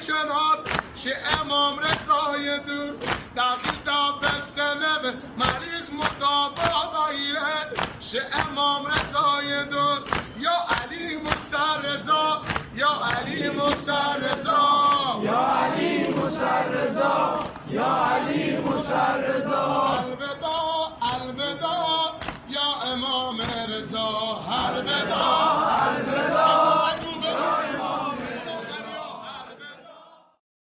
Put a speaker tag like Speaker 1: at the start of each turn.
Speaker 1: کنار شه امام رضای دور دقیقا به سلم مریض مدابا بگیره شه امام رضای دور یا علی موسی رضا یا علی موسی رضا
Speaker 2: یا علی موسی رضا یا